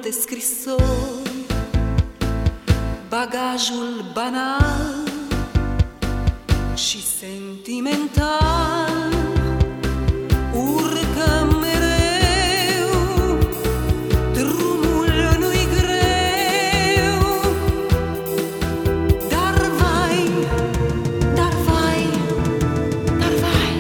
multe scrisori, bagajul banal și sentimental urcă mereu, drumul nu-i greu, dar vai, dar vai, dar vai.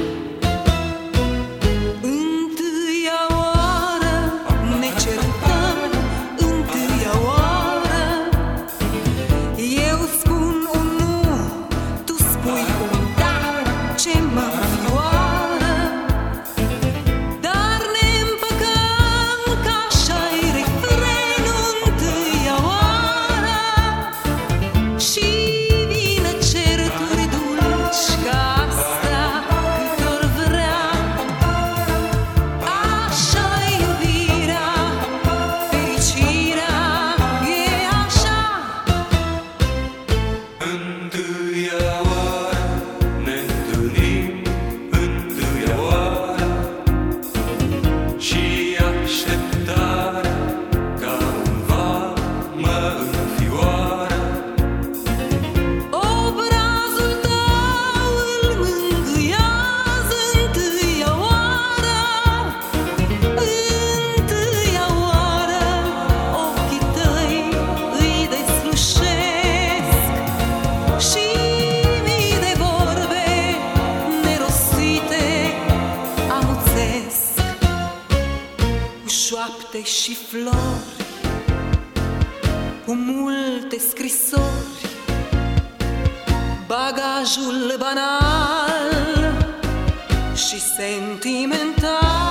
Întâia oară ne certăm, întâia oară eu spun un nu, tu spui un da, ce mă înfioară, dar ne împăcăm că așa-i refrenul întâia oară și vine certuri dulci ca asta cât or vrea. Așa-i iubirea, fericirea e așa. Întâia oară ne întâlnim, întâia oară, și așteptarea ca un val mă înfioară. Obrazul tău îl mângâiază întâia oară, întâia oară ochii tăi îi deslușesc și mii de vorbe nerostite amuțesc. Cu șoapte și flori, cu multe scrisori, bagajul banal și sentimental